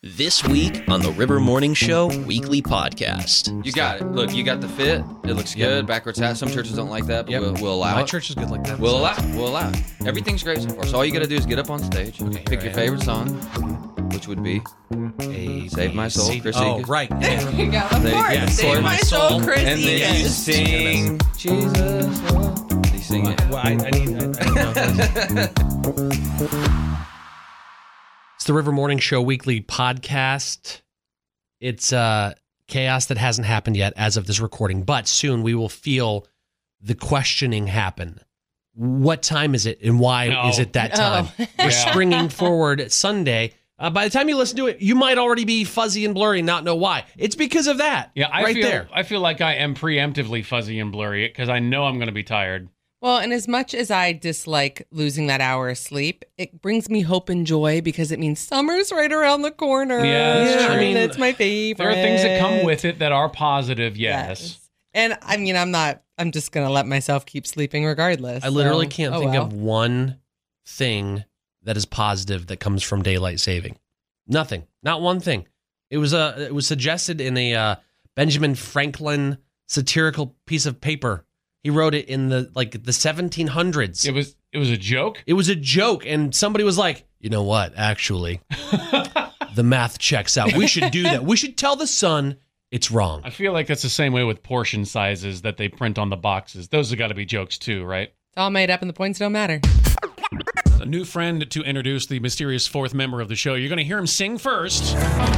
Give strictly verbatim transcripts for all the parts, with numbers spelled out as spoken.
This week on the River Morning Show weekly podcast. You got it. Look, you got the fit. It looks good. Yep. Backwards hat. Some churches don't like that, but Yep. we'll, we'll allow My it. church is good like that. We'll allow it. We'll allow it. Everything's great so far. So all you got to do is get up on stage, Okay, pick here your I favorite song, which would be A, Save My Soul, C- Chris Oh, Egan. right. There you go. Of There you course. go. Save Save my My soul, Soul. Chris And then you Egan. sing Jesus. Oh. You sing it. Well, I, I need. I, I don't know. It's the River Morning Show weekly podcast. It's uh, chaos that hasn't happened yet as of this recording, but soon we will feel the questioning happen. What time is it, and why No. is it that time? Oh. We're springing forward Sunday. Uh, by the time you listen to it, you might already be fuzzy and blurry and not know why. It's because of that. Yeah, I right feel there. I feel like I am preemptively fuzzy and blurry because I know I'm going to be tired. Well, and as much as I dislike losing that hour of sleep, it brings me hope and joy because it means summer's right around the corner. Yeah, that's Yeah, true. I mean, it's my favorite. There are things that come with it that are positive, yes. And I mean, I'm not, I'm just going to let myself keep sleeping regardless. I literally so- can't oh, think well. of one thing that is positive that comes from daylight saving. Nothing. Not one thing. It was a. It was suggested in a uh, Benjamin Franklin satirical piece of paper. He wrote it in the like the seventeen hundreds. It was it was a joke. It was a joke, and somebody was like, "You know what? Actually, the math checks out. We should do that. We should tell the sun it's wrong." I feel like that's the same way with portion sizes that they print on the boxes. Those have got to be jokes too, right? It's all made up and the points don't matter. A new friend to introduce the mysterious fourth member of the show. You're going to hear him sing first.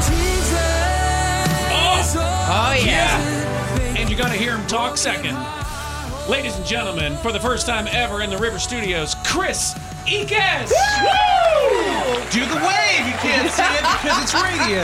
Oh, yeah. And you got to hear him talk second. Ladies and gentlemen, for the first time ever in the River Studios, Chris Egan! Do the wave. You can't see it because it's radio.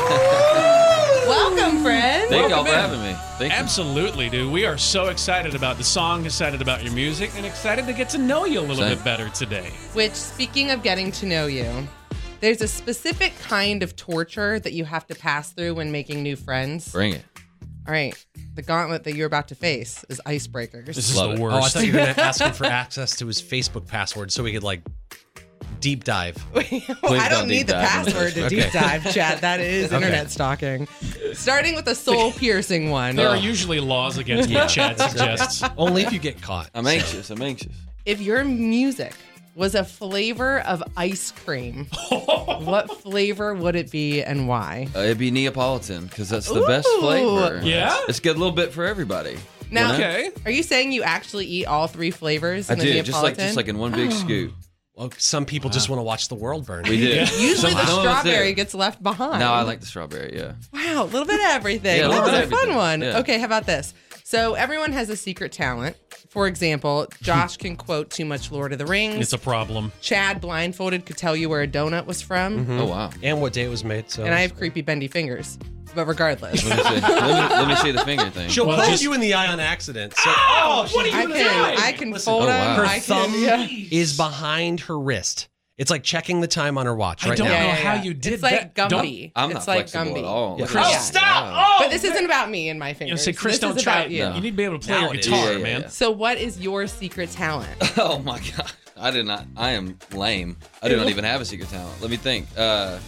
Welcome, friend. Thank y'all Welcome for in. having me. Thank you. Absolutely, dude. We are so excited about the song, excited about your music, and excited to get to know you a little Same. bit better today. Which, speaking of getting to know you, there's a specific kind of torture that you have to pass through when making new friends. Bring it. All right. The gauntlet that you're about to face is icebreakers. This is Love the it. Oh, I worst. thought you were going to ask him for access to his Facebook password so we could like deep dive. Well, I don't don't need deep the dive into password to this. deep Okay. dive, Chad. That is internet stalking. Starting with the soul piercing one. There are usually laws against what Chad suggests. Only if you get caught. I'm anxious. I'm anxious. If your music was a flavor of ice cream, what flavor would it be and why? Uh, it'd be Neapolitan because that's the best Ooh. flavor. Yeah? It's got a little bit for everybody. Now, You know? Okay. are you saying you actually eat all three flavors I in the do. Neapolitan? Just like just like in one big scoop. Well, some people just want to watch the world burn. We do. Usually Some- the some of us do. strawberry gets left behind. No, I like the strawberry. Yeah. Wow, a little bit of everything. Yeah, a that little was bit a of fun everything. one. Yeah. Okay, how about this? So everyone has a secret talent. For example, Josh can quote too much Lord of the Rings. It's a problem. Chad, blindfolded, could tell you where a donut was from. Oh wow. And what day it was made. So And I have creepy bendy fingers. But regardless, Let me see. let, me, let me see the finger thing. she'll Well, poke just- you in the eye on accident. So Oh, what are I you can doing? I can Listen, fold oh, them. wow. her I thumb can, yeah. is behind her wrist. It's like checking the time on her watch I right don't now. know Yeah, yeah, how yeah. you did It's like that. Don't- Gumby. I'm it's not like flexible Gumby. at all. Yeah. Look Oh, at Yeah. that. stop! Wow. Oh, But this isn't about me and my You fingers. know, say, Chris, this don't is try about it. you. No. You need to be able to play Now your it is. guitar, Yeah, yeah, man. yeah. So what is your secret talent? Oh my god. I did not. I am lame. I do not even have a secret talent. Let me think. Uh,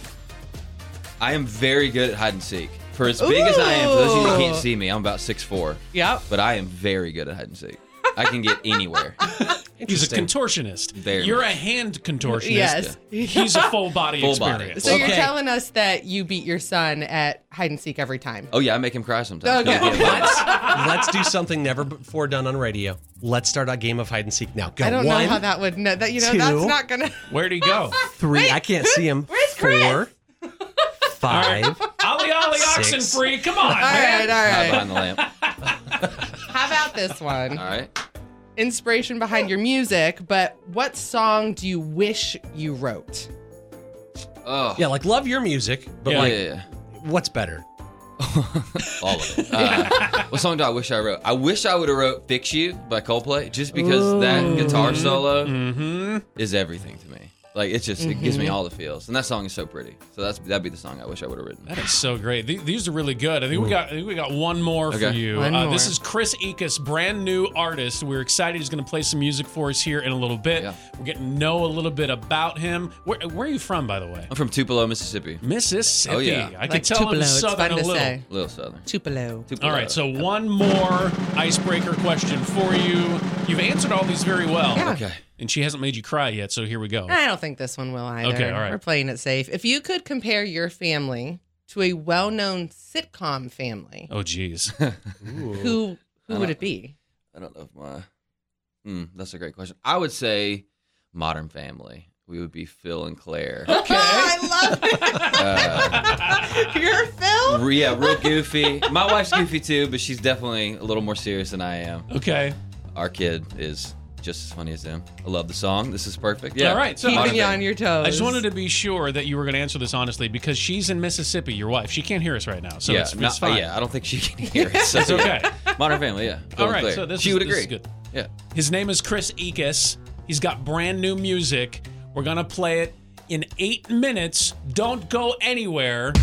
I am very good at hide and seek. For as big as I am, for those of you who can't see me, I'm about six foot four. Yep. But I am very good at hide and seek. I can get anywhere. He's a Interesting. contortionist. Very You're much. a hand contortionist. Yes. He's a full body Full body. experience. So you're Okay. telling us that you beat your son at hide and seek every time. Oh yeah, I make him cry sometimes. Okay. Don't get mad. let's, let's do something never before done on radio. Let's start a game of hide and seek now. Go. I don't One, know how that would. No, that you know two. that's not gonna. Where'd he go? three. Wait, I can't see him. where's Chris? Four, five. Ollie Ollie Six. oxen free. Come on, All right, man. all Not right. behind the lamp. How about this one? All right. Inspiration behind your music, but what song do you wish you wrote? Oh. Yeah, like love your music, but Yeah. like, yeah, yeah. what's better? All of it. Uh, what song do I wish I wrote? I wish I would have wrote "Fix You" by Coldplay, just because that guitar solo Mm-hmm. is everything to me. Like it's just, it gives Mm-hmm. me all the feels. And that song is so pretty. So that's that'd be the song I wish I would have written. That is so great. Th- These are really good. I think we got I think we got one more for Okay. you. One Uh, more. this is Chris Ekus, brand new artist. We're excited. He's going to play some music for us here in a little bit. Yeah. We're getting to know a little bit about him. Where, where are you from, by the way? I'm from Tupelo, Mississippi. Mississippi. Oh, yeah. I can Like tell Tupelo. I'm It's southern fun a to little. say. A little southern. Tupelo. Tupelo. All right, so one more icebreaker question for you. You've answered all these very well. Yeah. Okay. And she hasn't made you cry yet, so here we go. I don't think this one will either. Okay, all right. We're playing it safe. If you could compare your family to a well-known sitcom family, Oh, geez. who who would it be? I don't know if my. Hmm, that's a great question. I would say Modern Family. We would be Phil and Claire. Okay. I love it. Uh, You're Phil? re- yeah, real goofy. My wife's goofy too, but she's definitely a little more serious than I am. Okay. Our kid is just as funny as them. I love the song. This is perfect. Yeah. All right, so- Modern Keeping you Family. on your toes. I just wanted to be sure that you were going to answer this honestly because she's in Mississippi, your wife. She can't hear us right now, so yeah, it's, not- it's fine. yeah, I don't think she can hear it. So, It's okay. Modern Family, yeah. Phil All and right, Claire. so this she is, would this agree. is good. Yeah. His name is Chris Ekus. He's got brand new music. We're going to play it in eight minutes. Don't go anywhere.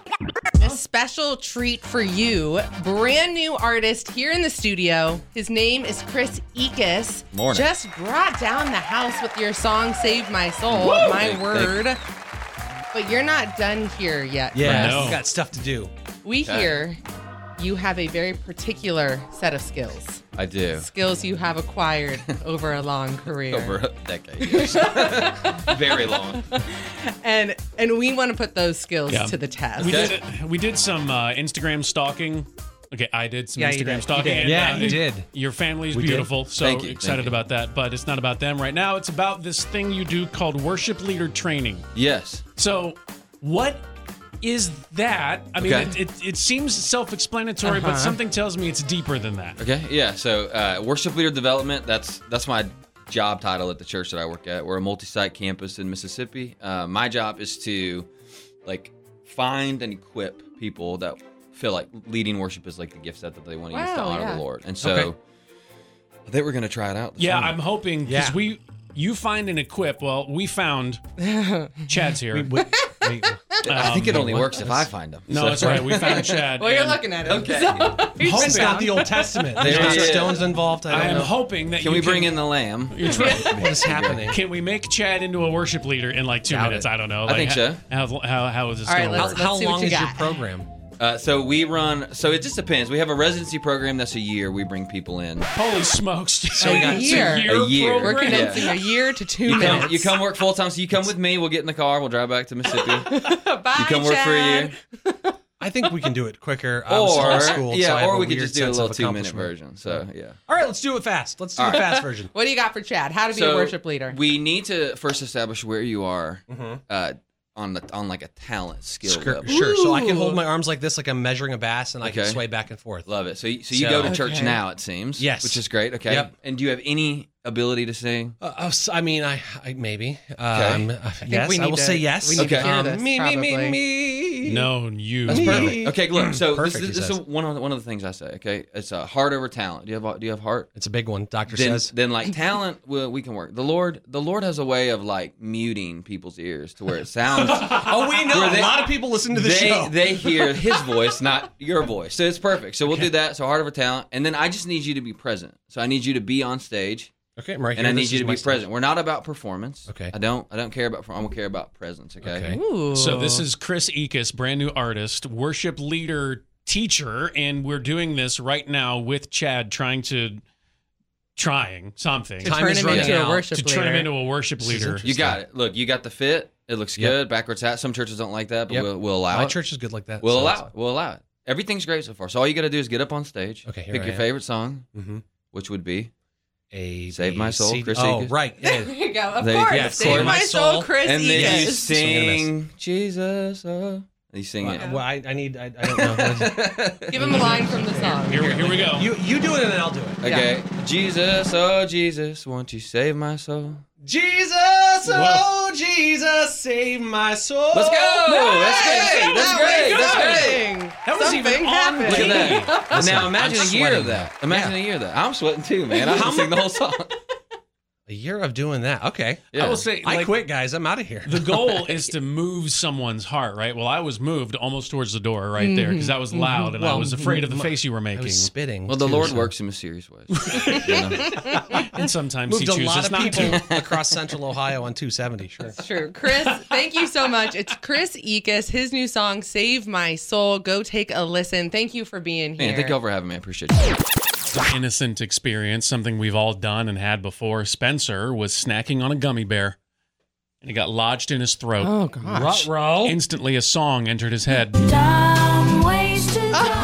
a special treat for you. Brand new artist here in the studio. His name is Chris Ekus. Morning. Just brought down the house with your song Save My Soul. Woo! My Thank- word. But you're not done here yet. Yeah, No. we've got stuff to do. We Okay. hear you have a very particular set of skills. I do. Skills you have acquired over a long career. Over a decade. Yes. Very long. And and we want to put those skills Yeah. to the test. We Okay. did we did some uh, Instagram stalking. Okay, I did some Yeah, you Instagram did. You stalking. did. and, Yeah, uh, you did. Your family's We did. beautiful, so Thank you, excited thank you. about that. But it's not about them right now. It's about this thing you do called worship leader training. Yes. So, what is that? I mean, Okay. it, it, it seems self-explanatory, but Uh-huh. something tells me it's deeper than that. Okay. Yeah. So uh, worship leader development. That's that's my job title at the church that I work at. We're a multi-site campus in Mississippi. Uh, my job is to like find and equip people that feel like leading worship is like the gift set that they want to use to Wow, honor yeah. the Lord. And so Okay. I think we're gonna try it out. this Yeah, summer. I'm hoping because Yeah. we you find and equip. Well, we found Chad's here. We- we- I think it Um, only works if I find them. no, So- that's right. We found Chad. Well, you're and looking at it. Okay. it's not the Old Testament. There's There not it is. stones involved. I I don't am know. hoping that Can you we bring in the lamb? You're trying- What is happening? Can we make Chad into a worship leader in like two Doubt minutes? it. I don't know. I think Like, so. How how, how is this All right, going to let's- work? How, how see what long you is your got. program? Uh, so we run. So it just depends. We have a residency program that's a year. We bring people in. Holy smokes! So we got it's year. A year. We're program? condensing a year to two You minutes. come, you come work full time. So you come with me. We'll get in the car. We'll drive back to Mississippi. Bye, You come work for a Chad. year. I think we can do it quicker. I was Or homeschooled, so I yeah, have or a we could weird just do a sense little of two minute accomplishment. version. So yeah. All right, let's do it fast. Let's do All the right. fast version. What do you got for Chad? How to be So a worship leader? we need to first establish where you are Mm-hmm. uh, on the on like a talent skill Sure, level. sure. So I can Ooh. hold my arms like this, like I'm measuring a bass, and I can Okay. sway back and forth. Love it. So you, so you So- go to church Okay. now, it seems. Yes. Which is great. Okay. Yep. And do you have any ability to sing? Uh, oh, so- I mean, I, I maybe. Um, uh, yes, we I need will to- say yes. we need to Okay. hear Um, this, me, me, me, probably. me. No, you. That's Me. perfect. Okay, look. So Perfect, this, he is- this is says. one of the, one of the things I say. Okay, it's a heart over talent. Do you have do you have heart? It's a big one. Doctor Then, says. then like talent, well, we can work. The Lord, the Lord has a way of like muting people's ears to where it sounds. Oh, we know. Where they- a lot of people listen to the they show. they hear his voice, not your voice. So it's perfect. So we'll do that. So heart over talent, and then I just need you to be present. So I need you to be on stage, okay, I'm right and here. I need This you is to my be stage. present. We're not about performance. Okay. I don't I don't care about. I don't care about presence. Okay. Okay. Ooh. So this is Chris Ekus, brand new artist, worship leader, teacher, and we're doing this right now with Chad, trying to trying something to Time turn is him running into a out. worship to leader. turn him into a worship is leader. interesting. You got it. Look, you got the fit. It looks Yep. good. Backwards hat. Some churches don't like that, but Yep. we'll, we'll allow My it. church is good like that. We'll so allow it's- it. We'll allow it. Everything's great so far. So all you got to do is get up on stage. Okay, here Pick I your am. favorite song, Mhm. which would be A Save B, My Soul, C, D- Chris Oh, Ekus. right. Yeah. There you go. Of There you course. go. Yeah, Save Save my My soul, Soul. Chris and then you Ekus. sing Jesus. Oh. You sing Well, it. well, I, I need. I, I don't know. Give him a line from the song. Here, here we go. you you do it and then I'll do it. Okay. Jesus, oh Jesus, won't you save my soul? Jesus, oh Jesus, save my soul. Let's go. That's great. That's great. That's great. That was even on Look at that. Now imagine I'm a year sweating of that. now. Imagine Yeah. a year of that. I'm sweating too, man. I can sing the whole song. A year of doing that. Okay. Yeah. I will say, I like, quit, guys. I'm out of here. the goal is to move someone's heart, right? Well, I was moved almost towards the door right there because that was loud and I Well, was afraid of the m- face you were I making. was spitting. Well, the too, Lord so- works in mysterious ways. You know? And sometimes Moved he a lot chooses of not people to. across central Ohio on two seventy. Sure. It's true. Chris, thank you so much. It's Chris Ekus, his new song, Save My Soul. Go take a listen. Thank you for being here. Man, thank y'all for having me. I appreciate it. An innocent experience, something we've all done and had before. Spencer was snacking on a gummy bear and it got lodged in his throat. Oh, gosh. Ruh-roh. Instantly, a song entered his head. Dumb ways to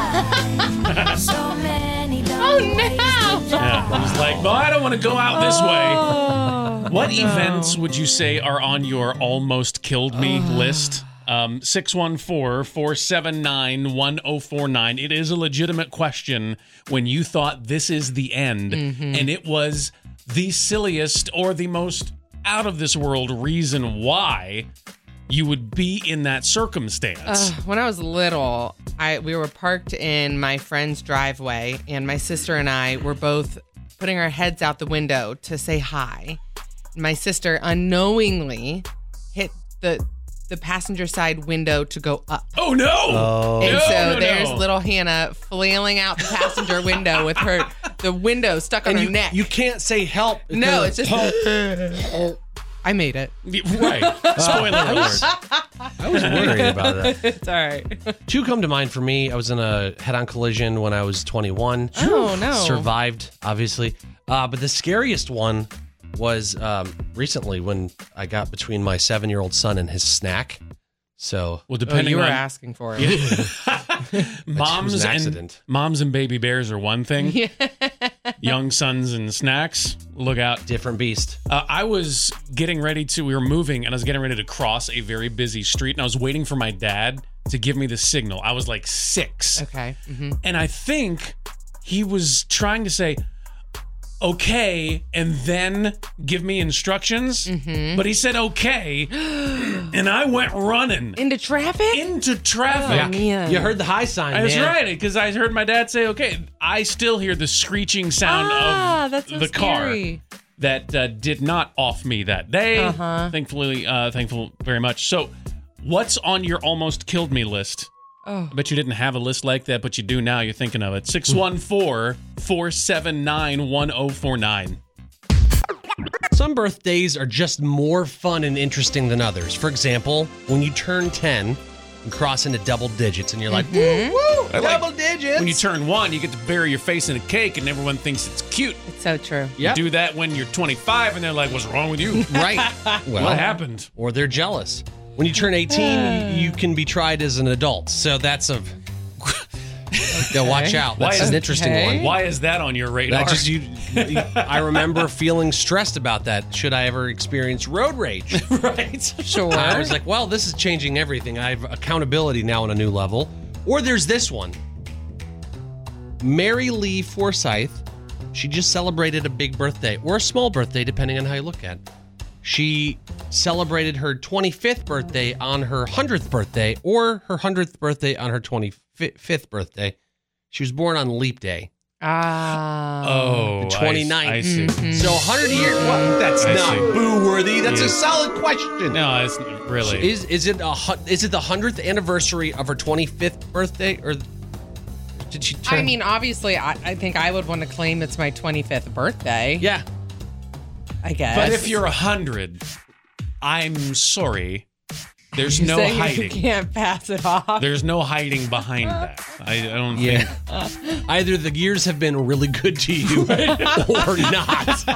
die. So many dumb Oh, ways no. to die. Yeah, he's like, well, I don't want to go out this way. Oh, What no. events would you say are on your almost killed me list? Um, six one four, four seven nine, one oh four nine. It is a legitimate question when you thought this is the end, Mm-hmm. and it was the silliest or the most out of this world reason why you would be in that circumstance. Uh, when I was little, I we were parked in my friend's driveway, and my sister and I were both putting our heads out the window to say hi. My sister unknowingly hit the the passenger side window to go up. oh no! Oh. And No, so no, there's no. little Hannah flailing out the passenger window with her the window stuck on And her you, neck. you can't say help. no, because- it's just I made it. Right. Spoiler alert. I was worried about that. It's all right. Two come to mind for me. I was in a head-on collision when I was twenty-one. Oh, no. Survived, obviously. Uh, but the scariest one was um, recently when I got between my seven-year-old son and his snack. So Well, Oh, depending you were on asking for it. moms was an and accident. moms and baby bears are one thing. Young sons and snacks, look out. different beast. Uh, I was getting ready to, we were moving and I was getting ready to cross a very busy street and I was waiting for my dad to give me the signal. I was like six. Okay. hmm And I think he was trying to say, okay, and then give me instructions. Mm-hmm. But he said, okay. And I went running Into traffic? into traffic. Oh, man. You heard the high sign, That's man. right, because I heard my dad say, okay. I still hear the screeching sound ah, of that's so the car scary. that uh, did not off me that day. Uh-huh. Thankfully, uh, thankful very much. So, what's on your almost killed me list? Oh. I bet you didn't have a list like that, but you do now. You're thinking of it. six one four, four seven nine, one oh four nine. Some birthdays are just more fun and interesting than others. For example, when you turn ten and cross into double digits and you're like, woo, woo, double digits. When you turn one, you get to bury your face in a cake and everyone thinks it's cute. It's so true. Yep. You do that when you're twenty-five and they're like, what's wrong with you? Right. Well, What happened? or they're jealous. When you turn eighteen, you can be tried as an adult. So that's a. Yeah, watch out. Why That's is- an interesting Okay. one. Why is that on your radar? That just you. I remember feeling stressed about that. Should I ever experience road rage? right. Sure. I was like, well, this is changing everything. I have accountability now on a new level. Or there's this one. Mary Lee Forsyth. She just celebrated a big birthday or a small birthday, depending on how you look at it. She celebrated her twenty-fifth birthday on her hundredth birthday or her hundredth birthday on her twenty-fifth birthday. She was born on Leap Day. Ah. Oh, The I- twenty-ninth. I, see. So one hundred years. What? That's I not see. boo-worthy. That's Yeah. a solid question. No, it's really. Is is it a hu- is it the hundredth anniversary of her twenty-fifth birthday, or did she turn? I mean, obviously, I, I think I would want to claim it's my twenty-fifth birthday. yeah. I guess. But if you're a hundred, I'm sorry. There's You're no saying hiding. you can't pass it off. There's no hiding behind that. I, I don't Yeah. think. Either the years have been really good to you or not.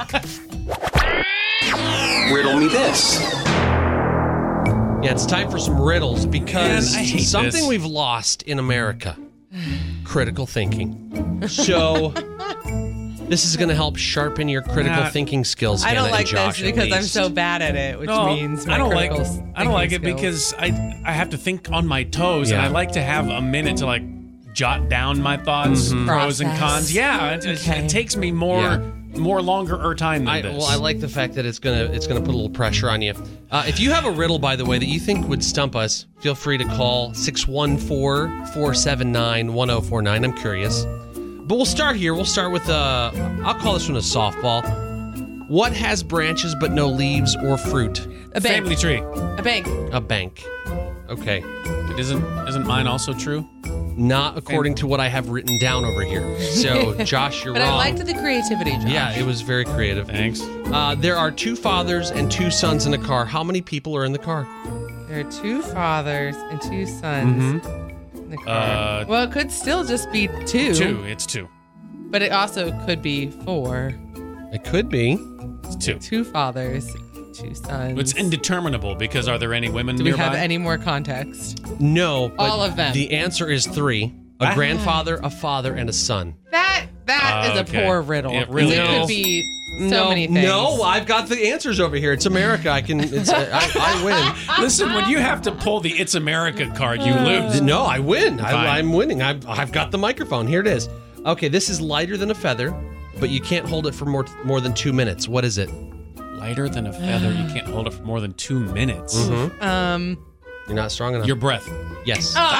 Riddle me this. Yeah, it's time for some riddles because Man, I hate something this. we've lost in America: critical thinking. So. This is going to help sharpen your critical Nah. thinking skills. I don't Hannah like and Josh, this at because I'm least. so bad at it, which No, means my I don't like. critical I don't like it thinking skills. because I I have to think on my toes, and Yeah. I like to have a minute to like jot down my thoughts, pros and Process. cons. Yeah, it, it- Okay. it takes me more Yeah. more longer or time than I, this. well, I like the fact that it's gonna it's gonna put a little pressure on you. Uh, if you have a riddle, by the way, that you think would stump us, feel free to call six one four, four seven nine, one oh four nine. I'm curious. But we'll start here. We'll start with, uh, I'll call this one a softball. What has branches but no leaves or fruit? A bank. Family tree. A bank. A bank. Okay. It isn't isn't mine also true? Not according to what I have written down over here. So, Josh, you're But wrong. I liked the creativity, Josh. Yeah, it was very creative. Thanks. Uh, there are two fathers and two sons in a car. How many people are in the car? There are two fathers and two sons Mm-hmm. in the car. Uh, well, it could still just be two. Two. It's two. But it also could be four. It could be. It's two. Two fathers, two sons. It's indeterminable because are there any women Do we nearby? have any more context? No. But All of them. The answer is three. A Ah. grandfather, a father, and a son. That that Uh, is okay. a poor riddle. It really it is. could be so no, many things. No, I've got the answers over here. It's America. I can. It's, I, I win. Listen, when you have to pull the It's America card, you lose. No, I win. I, Fine. I'm winning. I've, I've got the microphone. Here it is. Okay, this is lighter than a feather, but you can't hold it for more more than two minutes. What is it? Lighter than a feather, you can't hold it for more than two minutes. Mm-hmm. Um. You're not strong enough. Your breath. yes. Oh,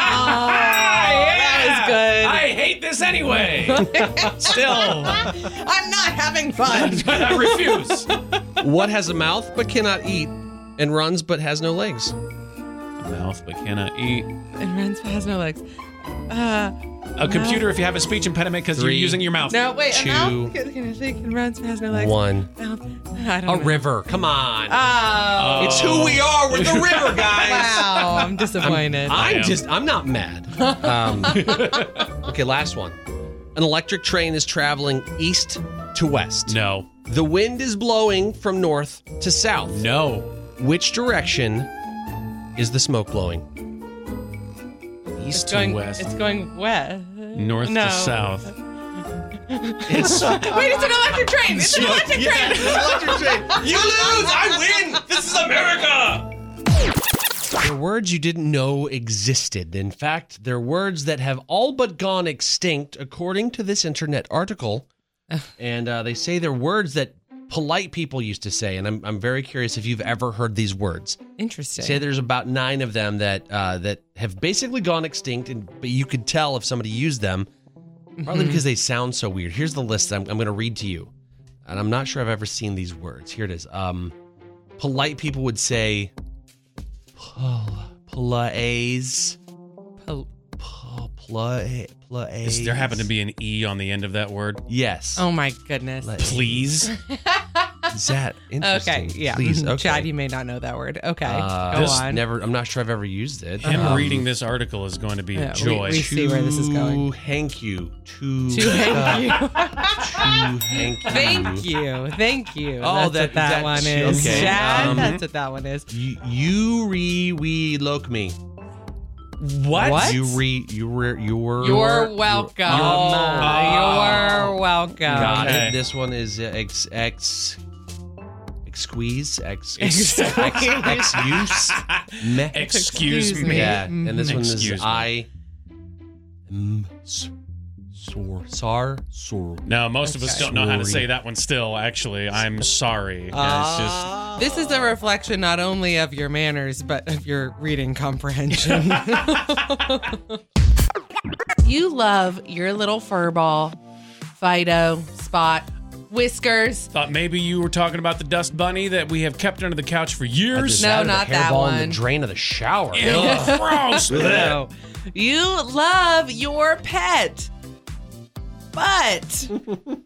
that was good. I hate this anyway. Still, I'm not having fun. I refuse. What has a mouth but cannot eat, and runs but has no legs? Mouth but cannot eat. And runs but has no legs. Uh, A computer if you have a speech impediment because you're Three. using your mouth. no, wait. Two. A mouth can, can think and runs but has no legs. One. Mouth. I don't A know. river. Come on. Oh. It's who we are. We're the river, guys. Wow. I'm disappointed. I'm am. just, I'm not mad. Um, okay, last one. An electric train is traveling east to west. No. The wind is blowing from north to south. No. Which direction is the smoke blowing? East it's to going, west. It's going west. North no. to south. It's Wait, it's an electric train. It's an electric Yeah, train. it's an electric train. You lose. I win. This is America. They're words you didn't know existed. In fact, they're words that have all but gone extinct, according to this internet article. And uh, they say they're words that polite people used to say. And I'm, I'm very curious if you've ever heard these words. Interesting. Say there's about nine of them that uh, that have basically gone extinct, and but you could tell if somebody used them, partly because they sound so weird. Here's the list I'm, I'm going to read to you, and I'm not sure I've ever seen these words. Here it is. Um, polite people would say, plays, Pol- play, plays. Is there happen to be an E on the end of that word? Yes. Oh my goodness. Please. Is that interesting? Okay, yeah. Please. Mhm. Okay. Chad, you may not know that word. Okay, Uh, go this on. Never. I'm not sure I've ever used it. Him Um, reading this article is going to be Yeah, a joy. we- we- see where this is going. To Thank you. To To thank you. To thank you. Thank you. Thank you. Oh, That's that- what that, that- one is. okay. Chad, Um, that's what that one is. You, you re we look me. What? What? You re you re you were. You're welcome. Oh. You're welcome. Got Okay. it. This one is uh, ex ex. Squeeze, ex, Ex- ex, ex, ex use, me. Excuse Excuse me. Yeah, and this one Excuse is me. I. M, s, sor, sar, sor. No, most of us Okay. don't know how to Sorry. say that one still, actually. I'm sorry. it's Ah. This is a reflection not only of your manners, but of your reading comprehension. You love your little fur ball, Fido, Spot, Whiskers. just thought maybe you were talking about the dust bunny that we have kept under the couch for I years. just No, added a not that hairball in one. the drain of the shower. Ew, Ugh. gross. No. You love your pet, but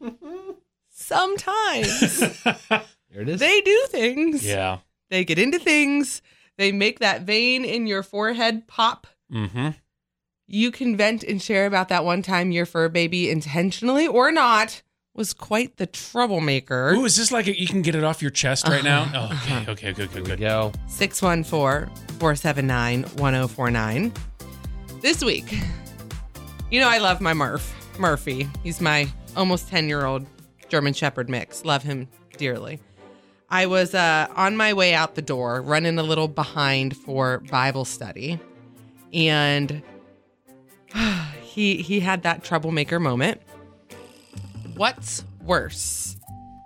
sometimes There it is. they do things. Yeah. They get into things. They make that vein in your forehead pop. Mm-hmm. You can vent and share about that one time your fur baby, intentionally or not, was quite the troublemaker. Ooh, is this like a, you can get it off your chest right now? Uh-huh. Oh, okay, okay, good, good, Here we good. go. six one four, four seven nine, one oh four nine. This week, you know I love my Murph, Murphy. He's my almost ten-year-old German Shepherd mix. Love him dearly. I was uh, on my way out the door, running a little behind for Bible study, and he he had that troublemaker moment. What's worse?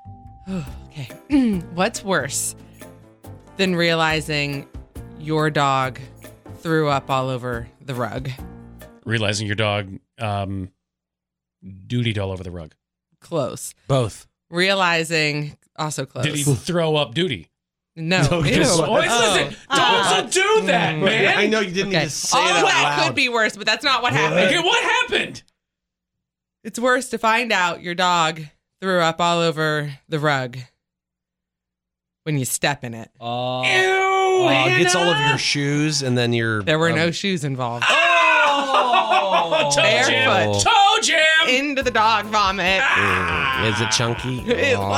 Okay. What's worse than realizing your dog threw up all over the rug? Realizing your dog um, dutied all over the rug. Close. Both. Realizing also close. Did he throw up duty? No. Okay. Ew. Oh, Oh, listen, don't do that, man. I know you didn't Okay. need to say All it of out that loud. could be worse, but that's not what happened. Okay, what happened? It's worse to find out your dog threw up all over the rug when you step in it. Oh, Ew, oh, it gets all over Hannah. your shoes, and then your. There were um, no shoes involved. Oh, Toe jam. Barefoot. Toe jam. Into the dog vomit. Mm, Is it chunky? It Oh.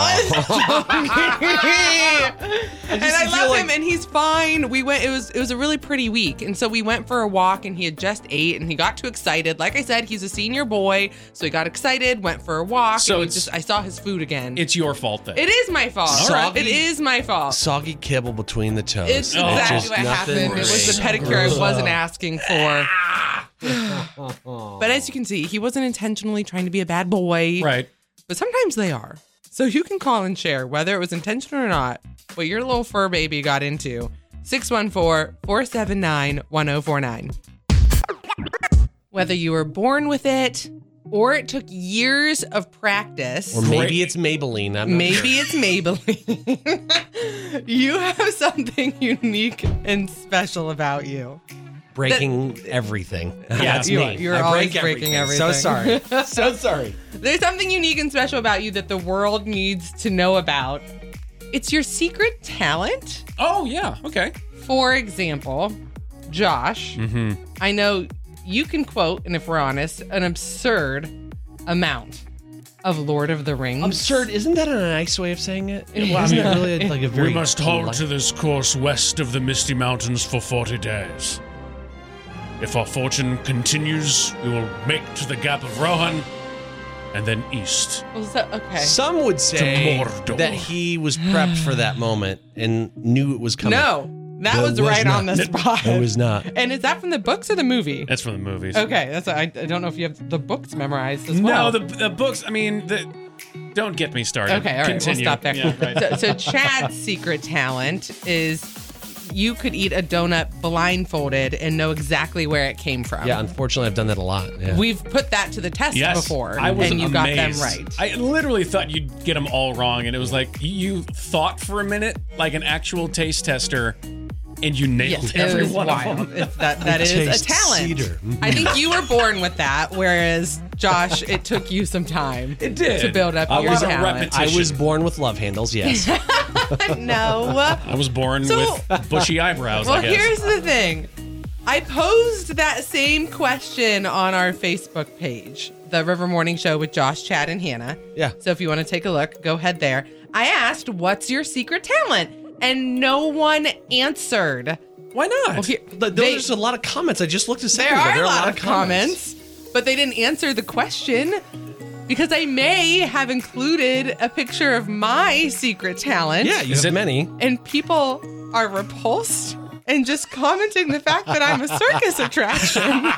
was. and I feel love like- him, and he's fine. We went. It was it was a really pretty week, and so we went for a walk, and he had just ate, and he got too excited. Like I said, he's a senior boy, so he got excited, went for a walk. So and we it's- just I saw his food again. It's your fault then. It is my fault. All right. It is my fault. Soggy kibble between the toes. It's Oh. exactly just what nothing happened. It was the so pedicure gross. I wasn't asking for. But as you can see, he wasn't intentionally trying to be a bad boy. Right. But sometimes they are. So you can call and share, whether it was intentional or not, what your little fur baby got into. six one four, four seven nine, one zero four nine. Whether you were born with it or it took years of practice. Or maybe it's Maybelline. I'm not Maybe sure. it's Maybelline. You have something unique and special about you. breaking everything. Yeah, That's you me. are. You're I always break breaking So everything. sorry. so sorry. There's something unique and special about you that the world needs to know about. It's your secret talent. Oh, yeah. Okay. For example, Josh, Mm-hmm. I know you can quote, and if we're honest, an absurd amount of Lord of the Rings. Absurd. Isn't that a nice way of saying it? Well, isn't that really like a very... We must hold polite- to this course west of the Misty Mountains for forty days. If our fortune continues, we will make to the Gap of Rohan and then east. Well, so- okay. Some would say Mordor. that he was prepped for that moment and knew it was coming. No, that That was, was right not- on the spot. It was not. And is that from the books or the movie? That's from the movies. Okay, that's I, I don't know if you have the books memorized as well. No, the, the books, I mean, the, don't get me started. Okay, all right, Continue. we'll stop there. Yeah, right. so, so Chad's secret talent is you could eat a donut blindfolded and know exactly where it came from. Yeah, unfortunately, I've done that a lot. Yeah. We've put that to the test Yes, before, I was and you amazed. got them right. I literally thought you'd get them all wrong, and it was like you thought for a minute like an actual taste tester, and you nailed Yes, every it was one wild. of them. It's that that is a taste talent. cedar. I think you were born with that, whereas Josh, it took you some time. It did. to build up A your lot of talent. I was repetition. born with love handles, yes. No. I was born So- with bushy eyebrows, Well, I guess. here's the thing. I posed that same question on our Facebook page, the River Morning Show with Josh, Chad, and Hannah. Yeah. So if you want to take a look, go ahead there. I asked, "What's your secret talent?" And no one answered. Why not? Well, here- Th- they- There's a lot of comments. I just looked a There second ago. are There a lot of comments, but they didn't answer the question because I may have included a picture of my secret talent. Yeah, you Is have it- many. And people are repulsed and just commenting the fact that I'm a circus attraction.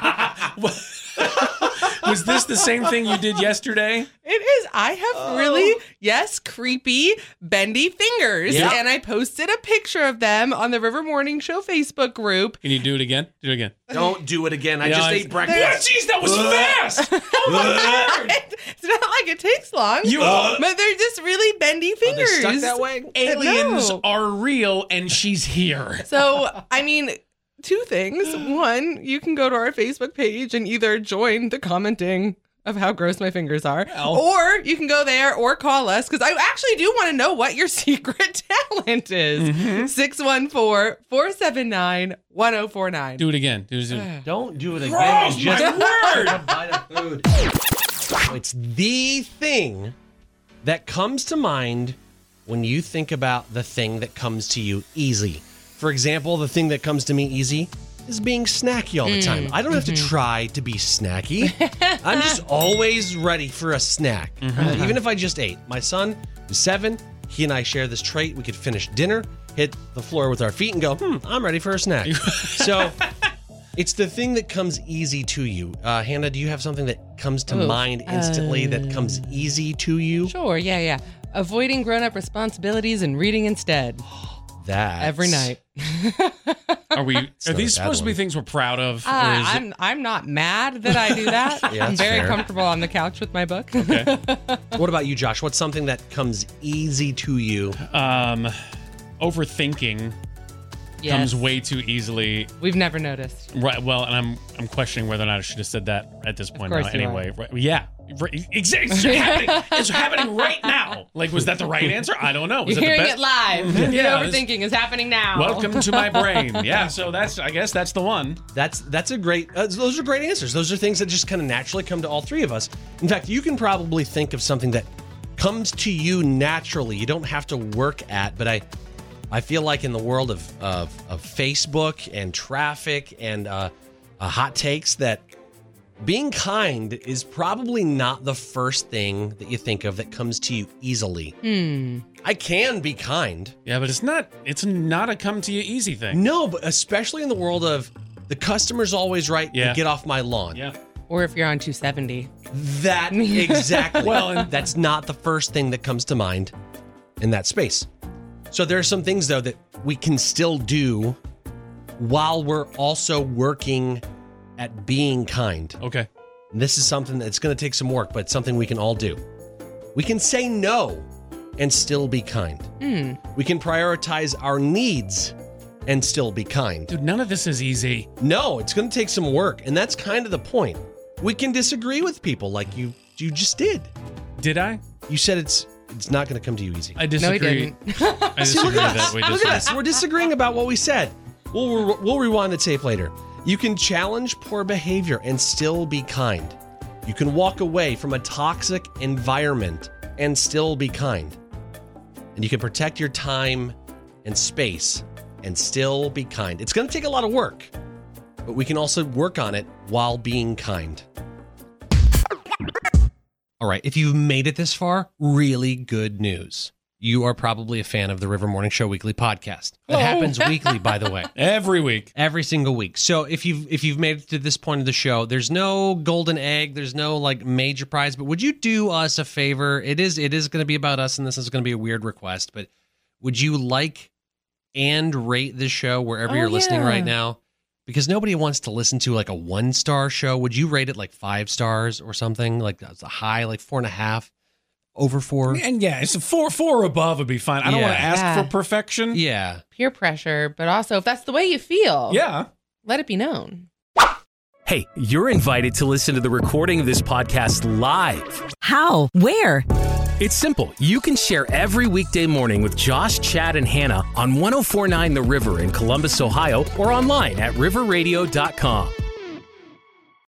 Was this the same thing you did yesterday? It is. I have really, yes, creepy, bendy fingers. Yeah. And I posted a picture of them on the River Morning Show Facebook group. Can you do it again? Do it again. Don't do it again. I Yeah, just I- ate breakfast. Yeah, jeez, that was fast. It's not like it takes long, You- but they're just really bendy Are they fingers. stuck that way? Aliens No. are real, and she's here. So, I mean, two things. One, you can go to our Facebook page and either join the commenting of how gross my fingers are, Well. or you can go there or call us because I actually do want to know what your secret talent is. six one four, four seven nine, one zero four nine. Do it again. Do it again. Don't do it again. Cross You just my word. a bite of food. It's the thing that comes to mind when you think about the thing that comes to you easy. For example, the thing that comes to me easy is being snacky all the time. I don't have to try to be snacky. I'm just always ready for a snack, uh, even if I just ate. My son is seven. He and I share this trait. We could finish dinner, hit the floor with our feet, and go, hmm, I'm ready for a snack. So it's the thing that comes easy to you. Uh, Hannah, do you have something that comes to Ooh, mind instantly that comes easy to you? Sure, yeah, yeah. Avoiding grown up responsibilities and reading instead. that. Every night. Are we? Are not a these bad supposed to be one. things we're proud of? Uh, or is it- I'm I'm not mad that I do that. Yeah, I'm that's very fair. comfortable on the couch with my book. What about you, Josh? What's something that comes easy to you? um, overthinking Yes. comes way too easily. We've never noticed. Right. Well, and I'm I'm questioning whether or not I should have said that at this point course now. you are. Anyway, right, yeah. Right, exactly. It's happening. It's happening right now. Like, was that the right answer? I don't know. Was You're that the hearing best? it live. Yeah, the this- overthinking is happening now. Welcome to my brain. Yeah. So that's. I guess that's the one. That's that's a great. Uh, those are great answers. Those are things that just kind of naturally come to all three of us. In fact, you can probably think of something that comes to you naturally. You don't have to work at. But I, I feel like in the world of of, of Facebook and traffic and uh, uh, hot takes, that being kind is probably not the first thing that you think of that comes to you easily. Hmm. I can be kind. Yeah, but it's not. It's not a come to you easy thing. No, but especially in the world of the customer's always right. Yeah. Get off my lawn. Yeah. Or if you're on two seventy. That exactly. Well, and- that's not the first thing that comes to mind in that space. So there are some things though that we can still do while we're also working at being kind. Okay. And this is something that's going to take some work, but it's something we can all do. We can say no and still be kind. Hmm. We can prioritize our needs and still be kind. Dude, none of this is easy. No, it's going to take some work, and that's kind of the point. We can disagree with people like you you just did. Did I? You said it's it's not going to come to you easy. I No, he disagree. didn't. I See, look disagree at that us. we Look just at us. We're disagreeing about what we said. We'll re- we'll rewind the tape later. You can challenge poor behavior and still be kind. You can walk away from a toxic environment and still be kind. And you can protect your time and space and still be kind. It's going to take a lot of work, but we can also work on it while being kind. All right, if you've made it this far, really good news. You are probably a fan of the River Morning Show Weekly podcast. It happens weekly, by the way. Every week. Every single week. So if you've if you've made it to this point of the show, there's no golden egg, there's no like major prize, but would you do us a favor? It is it is going to be about us, and this is going to be a weird request, but would you like and rate this show wherever Oh, you're listening yeah. right now? Because nobody wants to listen to like a one star show. Would you rate it like five stars or something? Like that's a high, like four and a half, over four? And yeah, it's a four, four or above would be fine. I don't Yeah. want to ask Yeah. for perfection. Yeah. Peer pressure, but also if that's the way you feel, Yeah. let it be known. Hey, you're invited to listen to the recording of this podcast live. How? Where? It's simple. You can share every weekday morning with Josh, Chad, and Hannah on one oh four point nine The River in Columbus, Ohio, or online at river radio dot com.